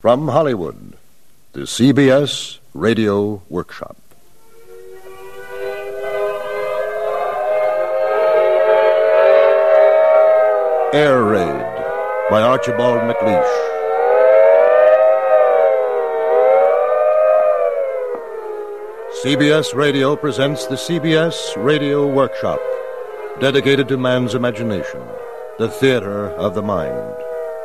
From Hollywood, the CBS Radio Workshop. Air Raid by Archibald MacLeish. CBS Radio presents the CBS Radio Workshop, dedicated to man's imagination, the theater of the mind.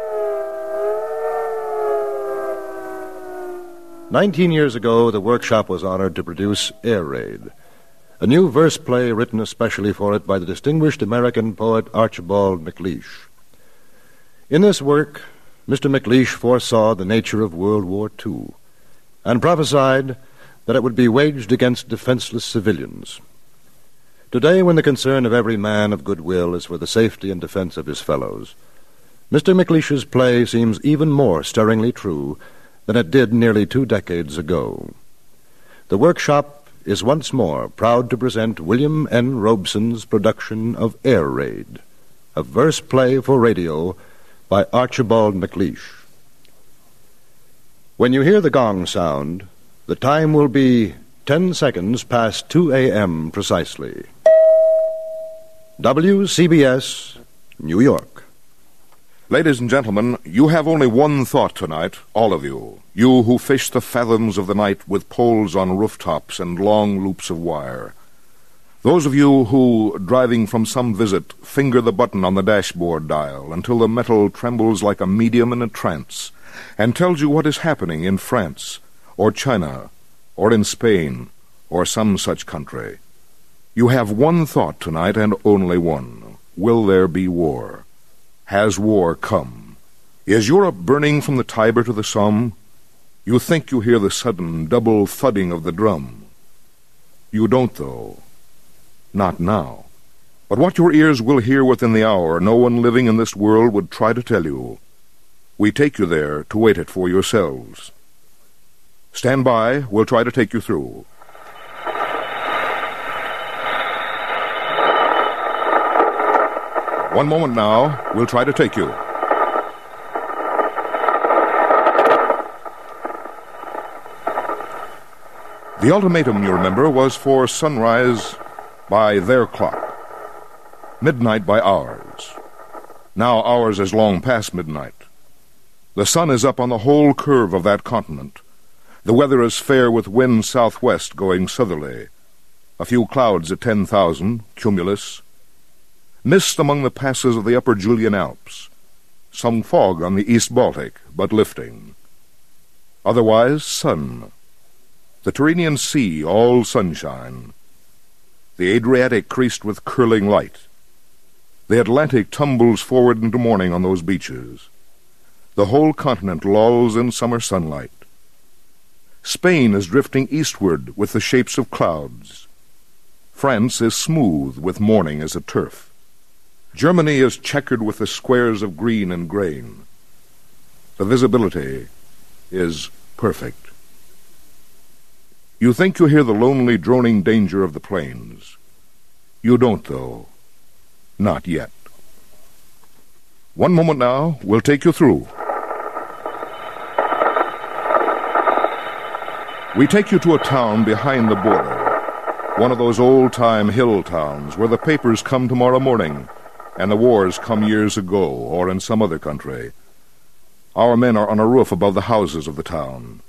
19 years ago, the workshop was honored to produce Air Raid, a new verse play written especially for it by the distinguished American poet Archibald MacLeish. In this work, Mr. MacLeish foresaw the nature of World War II and prophesied that it would be waged against defenseless civilians. Today, when the concern of every man of goodwill is for the safety and defense of his fellows, Mr. MacLeish's play seems even more stirringly true than it did nearly 2 decades ago. The workshop is once more proud to present William N. Robeson's production of Air Raid, a verse play for radio by Archibald MacLeish. When you hear the gong sound, the time will be 10 seconds past 2 a.m. precisely. WCBS, New York. Ladies and gentlemen, you have only one thought tonight, all of you. You who fish the fathoms of the night with poles on rooftops and long loops of wire. Those of you who, driving from some visit, finger the button on the dashboard dial until the metal trembles like a medium in a trance and tells you what is happening in France, or China, or in Spain, or some such country. You have one thought tonight, and only one. Will there be war? Has war come? Is Europe burning from the Tiber to the Somme? You think you hear the sudden double thudding of the drum. You don't, though. Not now. But what your ears will hear within the hour, no one living in this world would try to tell you. We take you there to wait it for yourselves. Stand by, we'll try to take you through. One moment now, we'll try to take you. The ultimatum, you remember, was for sunrise by their clock, midnight by ours. Now ours is long past midnight. The sun is up on the whole curve of that continent. The weather is fair with wind southwest going southerly. A few clouds at 10,000, cumulus. Mist among the passes of the upper Julian Alps. Some fog on the East Baltic, but lifting. Otherwise, sun. The Tyrrhenian Sea, all sunshine. The Adriatic creased with curling light. The Atlantic tumbles forward into morning on those beaches. The whole continent lolls in summer sunlight. Spain is drifting eastward with the shapes of clouds. France is smooth with morning as a turf. Germany is checkered with the squares of green and grain. The visibility is perfect. You think you hear the lonely droning danger of the plains. You don't, though. Not yet. One moment now, we'll take you through. We take you to a town behind the border, one of those old-time hill towns where the papers come tomorrow morning and the wars come years ago, or in some other country. Our men are on a roof above the houses of the town.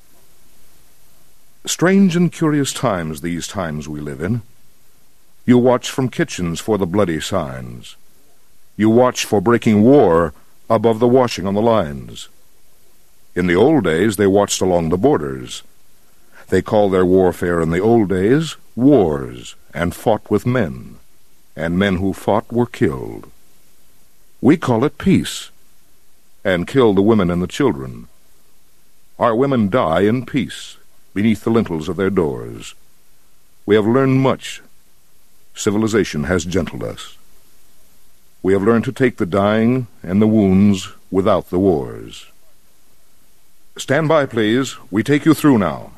Strange and curious times, these times we live in. You watch from kitchens for the bloody signs. You watch for breaking war above the washing on the lines. In the old days, they watched along the borders. They called their warfare in the old days wars, and fought with men, and men who fought were killed. We call it peace, and kill the women and the children. Our women die in peace beneath the lintels of their doors. We have learned much. Civilization has gentled us. We have learned to take the dying and the wounds without the wars. Stand by, please. We take you through now.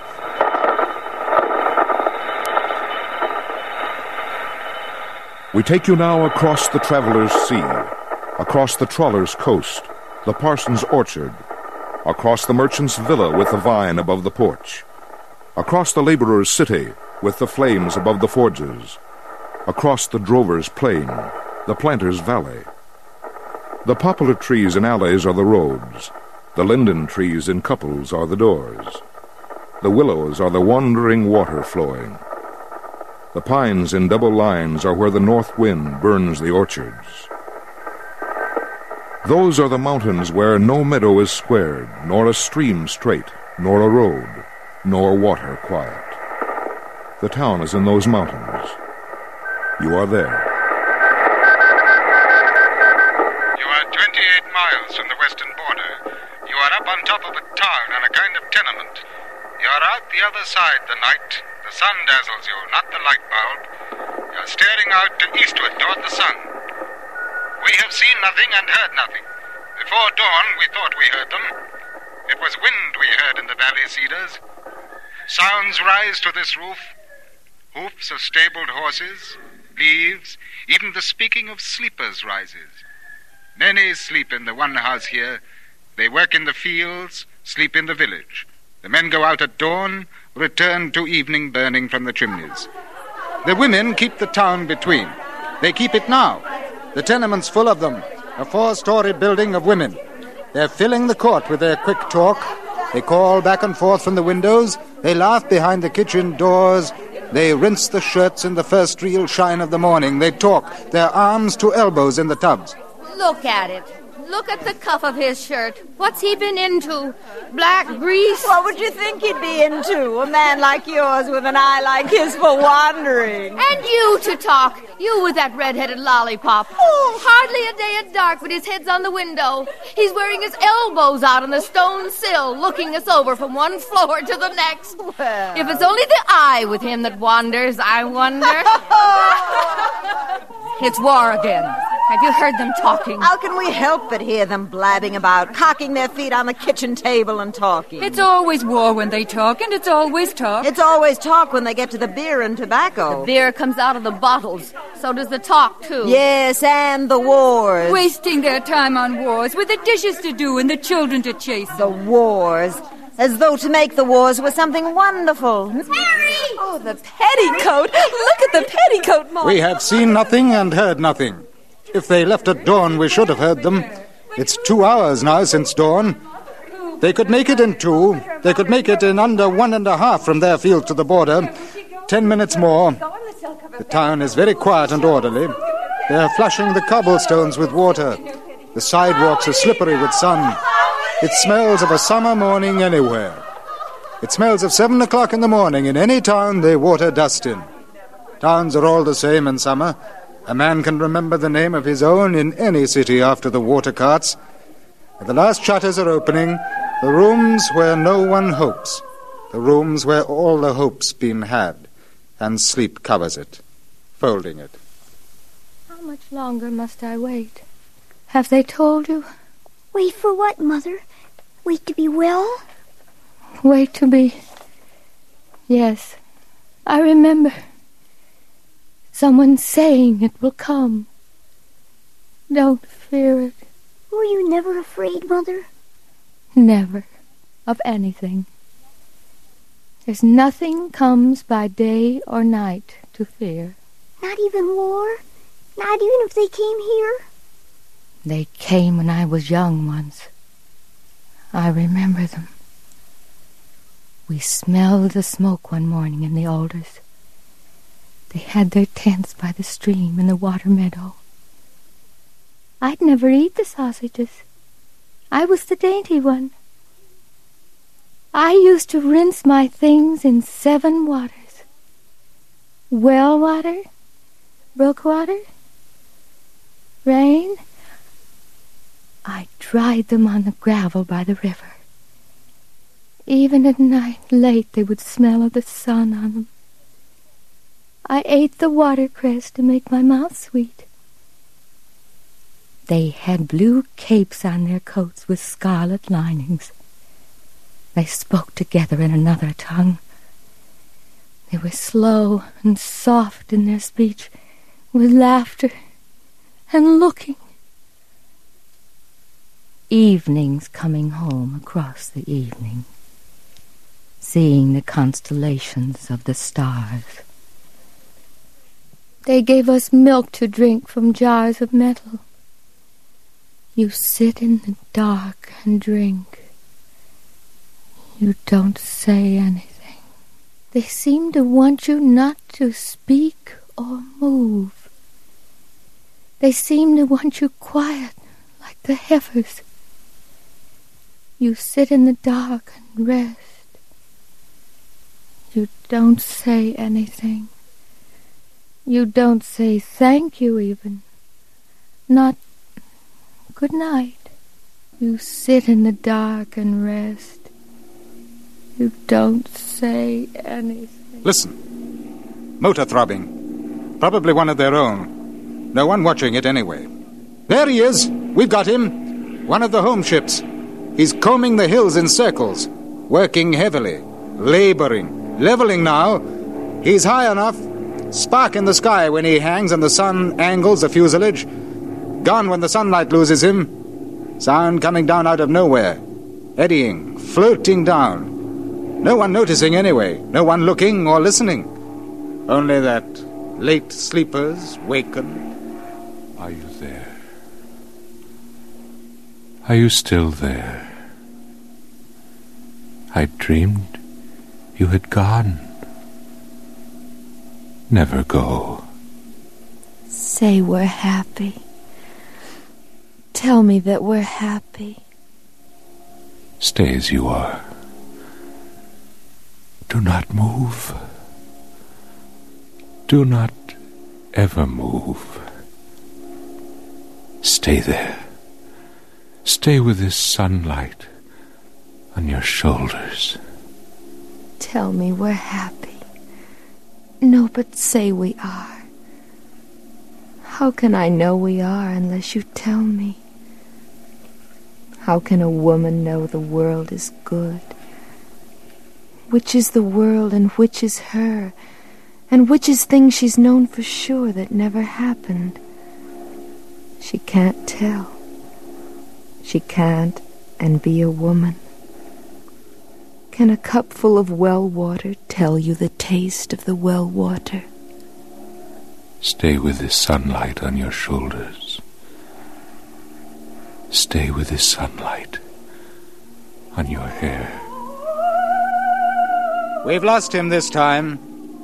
We take you now across the traveler's sea, across the trawler's coast, the parson's orchard, across the merchant's villa with the vine above the porch, across the laborer's city with the flames above the forges, across the drover's plain, the planter's valley. The poplar trees in alleys are the roads. The linden trees in couples are the doors. The willows are the wandering water flowing. The pines in double lines are where the north wind burns the orchards. Those are the mountains where no meadow is squared, nor a stream straight, nor a road, nor water quiet. The town is in those mountains. You are there. You are 28 miles from the western border. You are up on top of a town and a kind of tenement. You are out the other side the night. The sun dazzles you, not the light bulb. You are staring out to eastward toward the sun. We have seen nothing and heard nothing. Before dawn, we thought we heard them. It was wind we heard in the valley cedars. Sounds rise to this roof. Hoofs of stabled horses, leaves, even the speaking of sleepers rises. Many sleep in the one house here. They work in the fields, sleep in the village. The men go out at dawn, return to evening burning from the chimneys. The women keep the town between. They keep it now. The tenement's full of them, a 4-story building of women. They're filling the court with their quick talk. They call back and forth from the windows. They laugh behind the kitchen doors. They rinse the shirts in the first real shine of the morning. They talk, their arms to elbows in the tubs. Look at it. Look at the cuff of his shirt. What's he been into? Black grease? What would you think he'd be into? A man like yours with an eye like his for wandering. And you to talk. You with that red-headed lollipop. Oh, hardly a day at dark, but his head's on the window. He's wearing his elbows out on the stone sill, looking us over from one floor to the next. Well. If it's only the eye with him that wanders, I wonder. It's war again. Have you heard them talking? How can we help but hear them blabbing about, cocking their feet on the kitchen table and talking? It's always war when they talk, and it's always talk. It's always talk when they get to the beer and tobacco. The beer comes out of the bottles. So does the talk, too. Yes, and the wars. Wasting their time on wars with the dishes to do and the children to chase. The wars. As though to make the wars was something wonderful. Harry! Oh, the petticoat. Look at the petticoat, Mom. We have seen nothing and heard nothing. If they left at dawn, we should have heard them. It's 2 hours now since dawn. They could make it in 2. They could make it in under 1.5 from their field to the border. 10 minutes more. The town is very quiet and orderly. They're flushing the cobblestones with water. The sidewalks are slippery with sun. It smells of a summer morning anywhere. It smells of 7 o'clock in the morning in any town they water dust in. Towns are all the same in summer. A man can remember the name of his own in any city after the water carts. The last shutters are opening. The rooms where no one hopes. The rooms where all the hope's been had. And sleep covers it, folding it. How much longer must I wait? Have they told you? Wait for what, Mother? Wait to be well? Wait to be... Yes, I remember. Someone saying it will come. Don't fear it. Were you never afraid, Mother? Never. Of anything. There's nothing comes by day or night to fear. Not even war? Not even if they came here? They came when I was young once. I remember them. We smelled the smoke one morning in the alders. They had their tents by the stream in the water meadow. I'd never eat the sausages. I was the dainty one. I used to rinse my things in 7 waters. Well water, brook water, rain. I dried them on the gravel by the river. Even at night late they would smell of the sun on them. I ate the watercress to make my mouth sweet. They had blue capes on their coats with scarlet linings. They spoke together in another tongue. They were slow and soft in their speech, with laughter and looking. evenings coming home across the evening, seeing the constellations of the stars. They gave us milk to drink from jars of metal. You sit in the dark and drink. You don't say anything. They seem to want you not to speak or move. They seem to want you quiet, like the heifers. You sit in the dark and rest. You don't say anything. You don't say thank you even. Not good night. You sit in the dark and rest. You don't say anything. Listen. Motor throbbing. Probably one of their own. No one watching it anyway. There he is. We've got him. One of the home ships. He's combing the hills in circles, working heavily, laboring, leveling now. He's high enough. Spark in the sky when he hangs and the sun angles the fuselage. Gone when the sunlight loses him. Sound coming down out of nowhere. Eddying, floating down. No one noticing anyway. No one looking or listening. Only that late sleepers waken. Are you there? Are you still there? I dreamed you had gone. Never go. Say we're happy. Tell me that we're happy. Stay as you are. Do not move. Do not ever move. Stay there. Stay with this sunlight on your shoulders. Tell me we're happy. No, but say we are. How can I know we are unless you tell me? How can a woman know the world is good? Which is the world and which is her? And which is things she's known for sure that never happened? She can't tell. She can't and be a woman. Can a cup full of well water tell you the taste of the well water? Stay with this sunlight on your shoulders. Stay with this sunlight on your hair. We've lost him this time.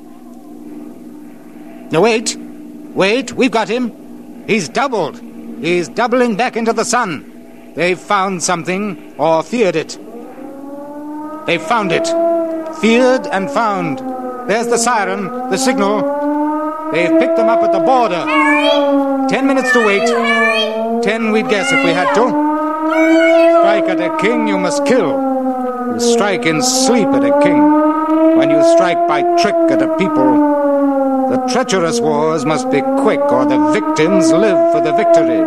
No, wait, we've got him. He's doubled. He's doubling back into the sun. They've found something, or feared it. They've found it. Feared and found. There's the siren, the signal. They've picked them up at the border. 10 minutes to wait. 10 we'd guess if we had to. Strike at a king, you must kill. You strike in sleep at a king. When you strike by trick at a people, the treacherous wars must be quick, or the victims live for the victory.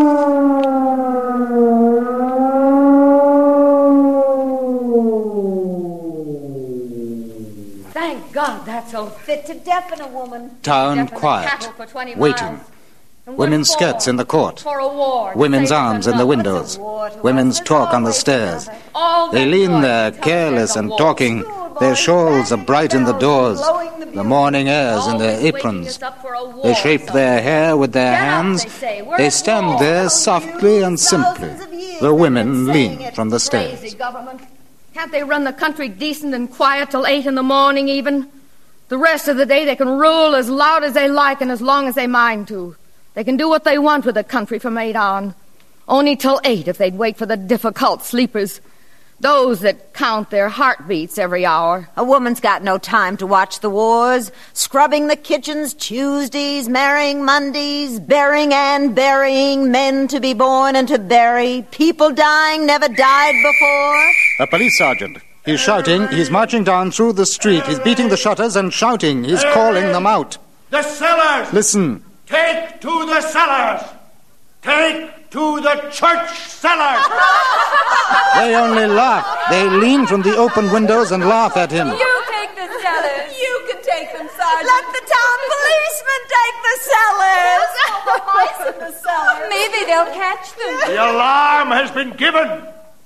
Thank God that's over. Fit to deafen a woman. Town quiet, waiting. Women's skirts in the court. Women's arms in the windows. Women's talk on the stairs. They lean there, careless and talking. Their shawls are bright in the doors. The morning air's in their aprons. They shape their hair with their hands. They stand there softly and simply. The women lean from the stairs. Can't they run the country decent and quiet till 8 in the morning even? The rest of the day they can rule as loud as they like and as long as they mind to. They can do what they want with the country from 8 on. Only till 8 if they'd wait for the difficult sleepers. Those that count their heartbeats every hour. A woman's got no time to watch the wars. Scrubbing the kitchens Tuesdays, marrying Mondays, bearing and burying, men to be born and to bury, people dying never died before. A police sergeant. He's shouting. He's marching down through the street. He's beating the shutters and shouting. He's calling them out. The cellars! Listen. Take to the cellars! Take to the church cellars! They only laugh. They lean from the open windows and laugh at him. You take the cellars. You can take them, Sergeant. Let the town policeman take the cellars. Mice in the cellar. Maybe they'll catch them. The alarm has been given.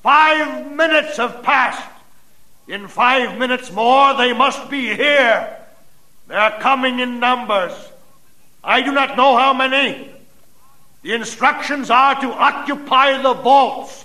5 minutes have passed. In 5 minutes more, they must be here. They're coming in numbers. I do not know how many. The instructions are to occupy the vaults.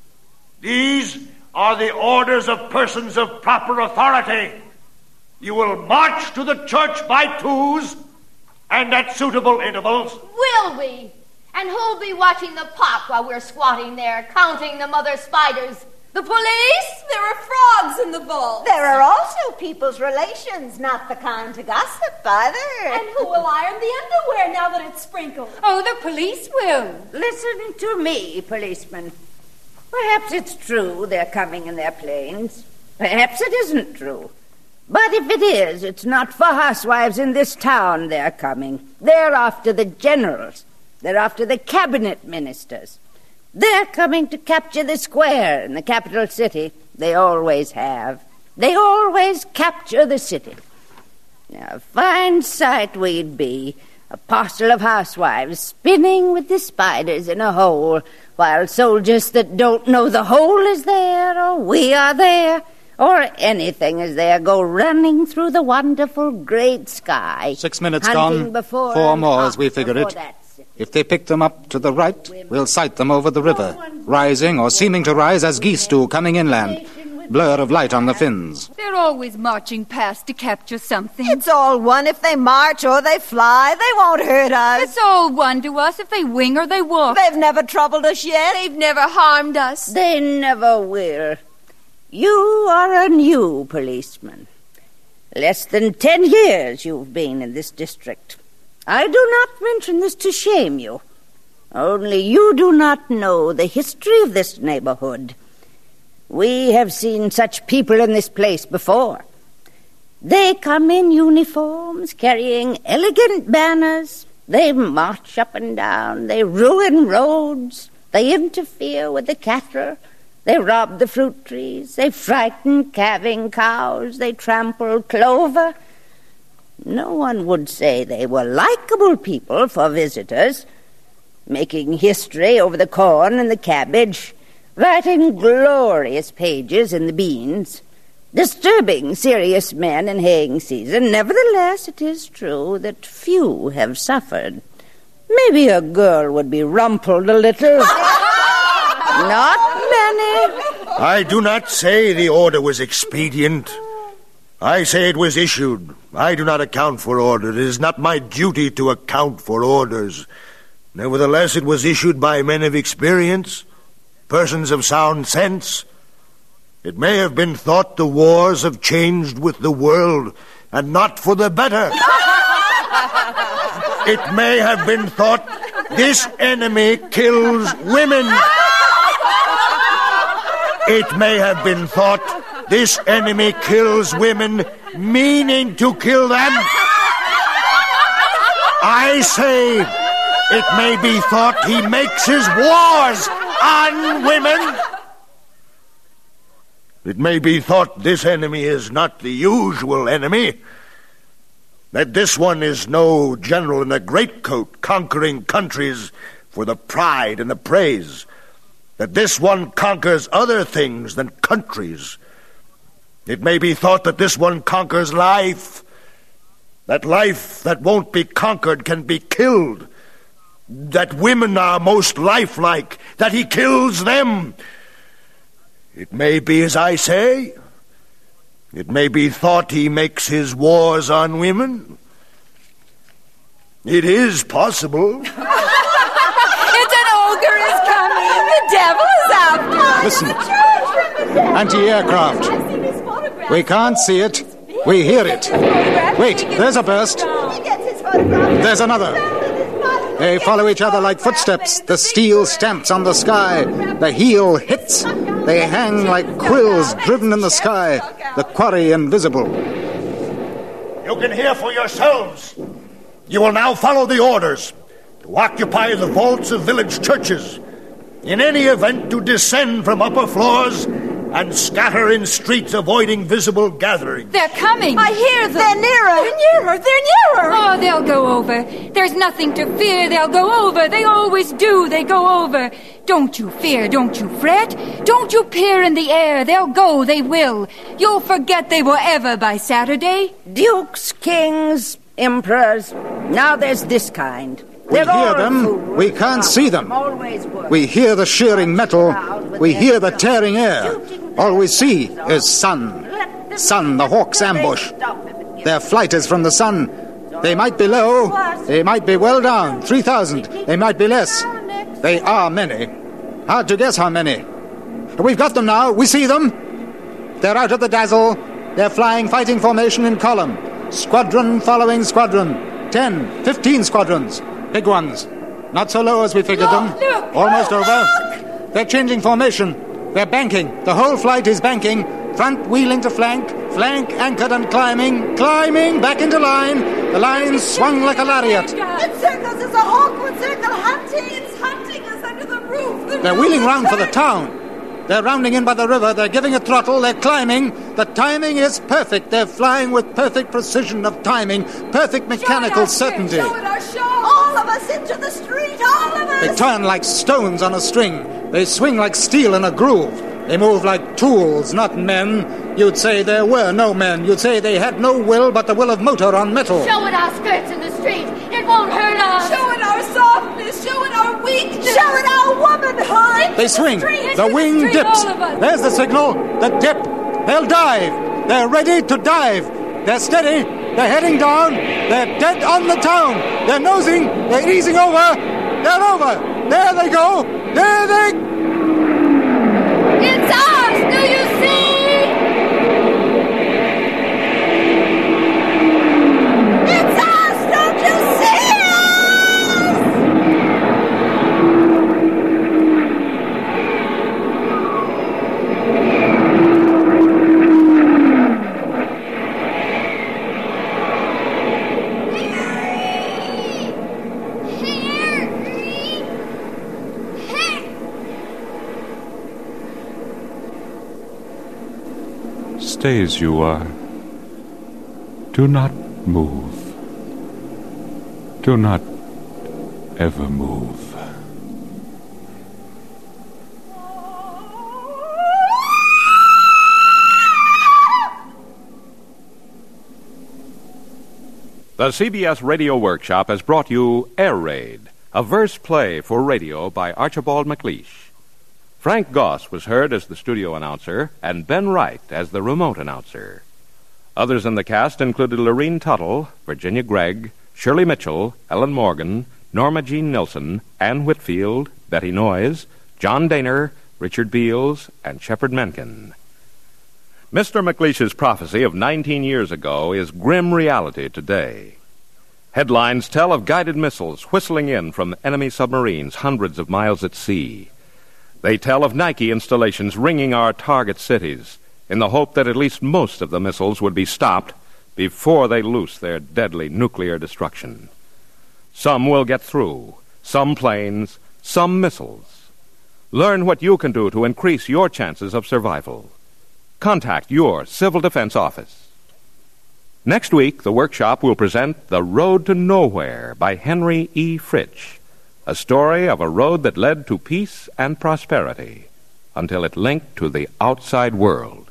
These are the orders of persons of proper authority. You will march to the church by twos and at suitable intervals. Will we? And who'll be watching the pot while we're squatting there, counting the mother spiders? The police? There are frogs in the vault. There are also people's relations, not the kind to gossip either. And who will iron the underwear now that it's sprinkled? Oh, the police will. Listen to me, policeman. Perhaps it's true they're coming in their planes. Perhaps it isn't true. But if it is, it's not for housewives in this town they're coming. They're after the generals. They're after the cabinet ministers. They're coming to capture the square in the capital city. They always have. They always capture the city. Now, a fine sight we'd be, a parcel of housewives spinning with the spiders in a hole, while soldiers that don't know the hole is there, or we are there, or anything is there, go running through the wonderful great sky. 6 minutes gone. 4 more as we figure it. If they pick them up to the right, we'll sight them over the river, rising or seeming to rise as geese do coming inland. Blur of light on the fins. They're always marching past to capture something. It's all one if they march or they fly. They won't hurt us. It's all one to us if they wing or they walk. They've never troubled us yet. They've never harmed us. They never will. You are a new policeman. Less than 10 years you've been in this district. I do not mention this to shame you. Only you do not know the history of this neighborhood. We have seen such people in this place before. They come in uniforms, carrying elegant banners. They march up and down. They ruin roads. They interfere with the cattle. They rob the fruit trees. They frighten calving cows. They trample clover. No one would say they were likable people for visitors, making history over the corn and the cabbage, writing glorious pages in the beans, disturbing serious men in haying season. Nevertheless, it is true that few have suffered. Maybe a girl would be rumpled a little. Not many. I do not say the order was expedient. I say it was issued. I do not account for orders. It is not my duty to account for orders. Nevertheless, it was issued by men of experience, persons of sound sense. It may have been thought the wars have changed with the world, and not for the better. It may have been thought this enemy kills women. It may have been thought this enemy kills women, meaning to kill them. I say it may be thought he makes his wars on women. It may be thought this enemy is not the usual enemy, that this one is no general in a greatcoat conquering countries for the pride and the praise, that this one conquers other things than countries. It may be thought that this one conquers life, that life that won't be conquered can be killed, that women are most lifelike, that he kills them. It may be as I say. It may be thought he makes his wars on women. It is possible. It's an ogre is coming. The devil is after us. Listen. Anti-aircraft. We can't see it. We hear it. Wait, there's a burst. There's another. They follow each other like footsteps. The steel stamps on the sky. The heel hits. They hang like quills driven in the sky. The quarry invisible. You can hear for yourselves. You will now follow the orders to occupy the vaults of village churches. In any event, to descend from upper floors and scatter in streets avoiding visible gatherings. They're coming. I hear them. They're nearer. They're nearer. They're nearer. Oh, they'll go over. There's nothing to fear. They'll go over. They always do. They go over. Don't you fear. Don't you fret. Don't you peer in the air. They'll go. They will. You'll forget they were ever by Saturday. Dukes, kings, emperors. Now there's this kind. We hear them. We can't see them. We hear the shearing metal. We hear the tearing air. All we see is sun. Sun, the hawk's ambush. Their flight is from the sun. They might be low. They might be well down. 3,000. They might be less. They are many. Hard to guess how many. We've got them now. We see them. They're out of the dazzle. They're flying fighting formation in column. Squadron following squadron. 10, 15 squadrons. Big ones. Not so low as we figured them. Look, almost over. They're changing formation. They're banking. The whole flight is banking. Front wheeling to flank. Flank anchored and climbing. Climbing back into line. The line swung like a lariat. It circles as a hawk would circle hunting. It's hunting us under the roof. They're wheeling round for the town. They're rounding in by the river. They're giving it throttle. They're climbing. The timing is perfect. They're flying with perfect precision of timing. Perfect mechanical certainty. Show it, our show. All of us into the street. All of us. They turn like stones on a string. They swing like steel in a groove. They move like tools, not men. You'd say there were no men. You'd say they had no will but the will of motor on metal. Show it our skirts in the street. It won't hurt us. Show it our softness. Show it our weakness. Show it our womanhood. They swing. The wing dips. There's the signal. The dip. They'll dive. They're ready to dive. They're steady. They're heading down. They're dead on the town. They're nosing. They're easing over. They're over. There they go. There they... It's us! Do you see? It's us! Don't you see Stay as you are. Do not move. Do not ever move. The CBS Radio Workshop has brought you Air Raid, a verse play for radio by Archibald MacLeish. Frank Goss was heard as the studio announcer and Ben Wright as the remote announcer. Others in the cast included Lorene Tuttle, Virginia Gregg, Shirley Mitchell, Ellen Morgan, Norma Jean Nilsson, Ann Whitfield, Betty Noyes, John Daner, Richard Beals, and Shepard Mencken. Mr. MacLeish's prophecy of 19 years ago is grim reality today. Headlines tell of guided missiles whistling in from enemy submarines hundreds of miles at sea. They tell of Nike installations ringing our target cities in the hope that at least most of the missiles would be stopped before they loose their deadly nuclear destruction. Some will get through, some planes, some missiles. Learn what you can do to increase your chances of survival. Contact your Civil Defense Office. Next week, the workshop will present The Road to Nowhere by Henry E. Fritsch, a story of a road that led to peace and prosperity until it linked to the outside world.